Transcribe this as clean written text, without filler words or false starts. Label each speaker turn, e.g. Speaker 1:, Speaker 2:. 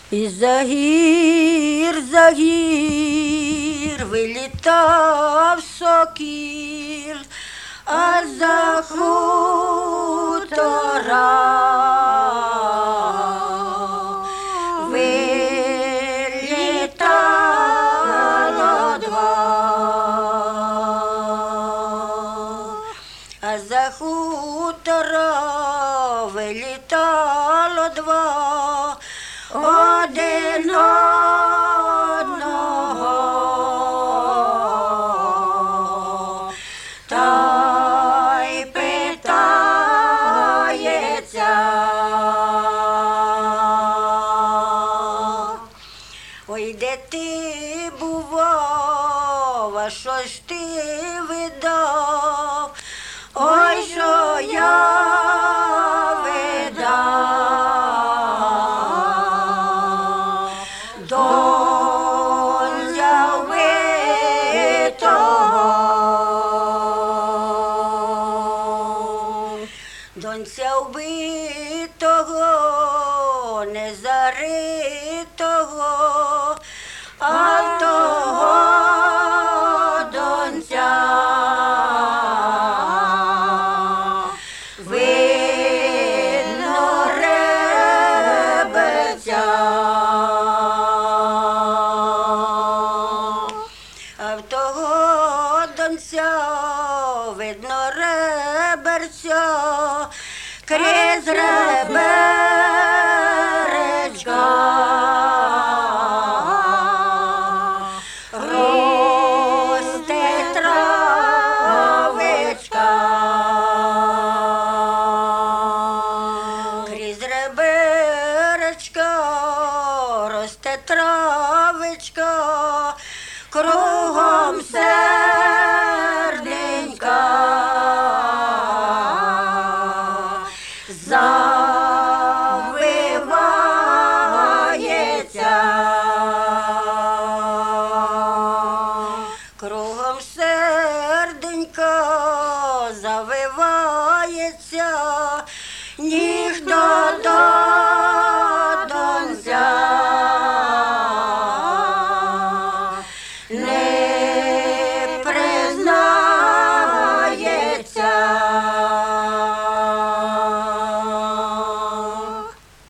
Speaker 1: І за гір вилітав сокіл, а за хутора вилітало два, а за хутора вилітало два, один одного, та й питається: ой, де ти бував, а що ж ти видав? Ой, що я видав, донця вбитого, донця вбитого, не заритого, а того донця видно ребеця, а в того донця видно реберця, крізь реберечка росте травичка, крізь реберечка росте травичка, кругом серденька, завивається, кругом серденька